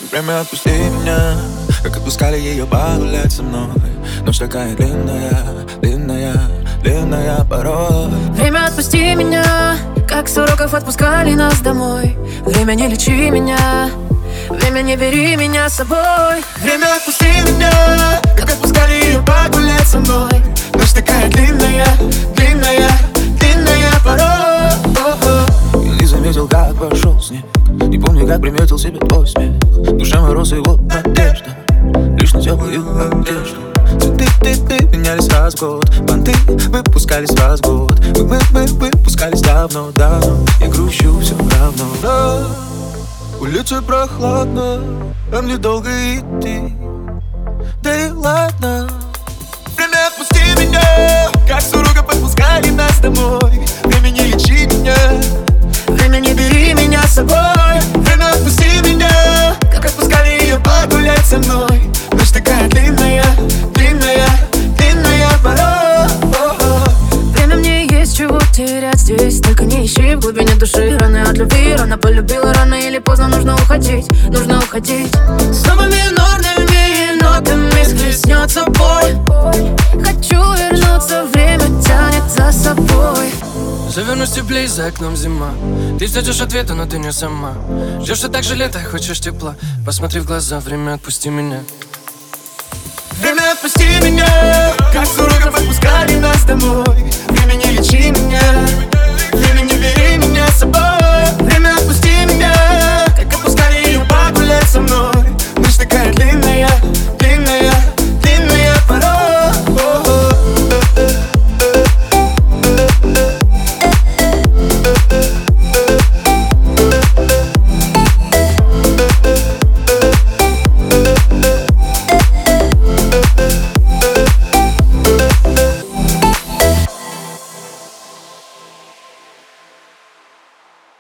Время отпусти меня, как отпускали ее погулять со мной. Ночь такая длинная, длинная, длинная порой. Время отпусти меня, как с уроков отпускали нас домой. Время не лечи меня, время не бери меня с собой. Время отпусти меня, как отпускали ее погулять со мной. Ночь такая длинная, длинная, длинная порой. Я не заметил, как пошел снег, не помню, как приметил себе твой смех. Душа мороз и его надежда, лишь на теплую одежду. Цветы менялись раз в год, понты выпускались раз в год. Мы выпускались давно, давно. Я грущу все равно. Да, улица прохладно, а мне долго идти. Да и ладно. Время отпусти меня, как с уроков отпускали нас домой. Время не лечи меня, время не бери меня с собой. Время отпусти меня, как отпускали ее погулять со мной. Ночь такая длинная, длинная, длинная порой. Время мне есть чего терять здесь, только не ищи в глубине души раны от любви. Рано полюбила, рано или поздно нужно уходить, нужно уходить. Снова минорными нотами схлестнется боль. Хочу вернуться, время тянет за собой. Завернусь теплей, за окном зима. Ты ждешь ответа, но ты не сама. Ждешь все так же лето, хочешь тепла. Посмотри в глаза, время отпусти меня. Время отпусти меня, как с уроков отпускали нас домой. Время не лечи меня, время не бери меня с собой. Время отпусти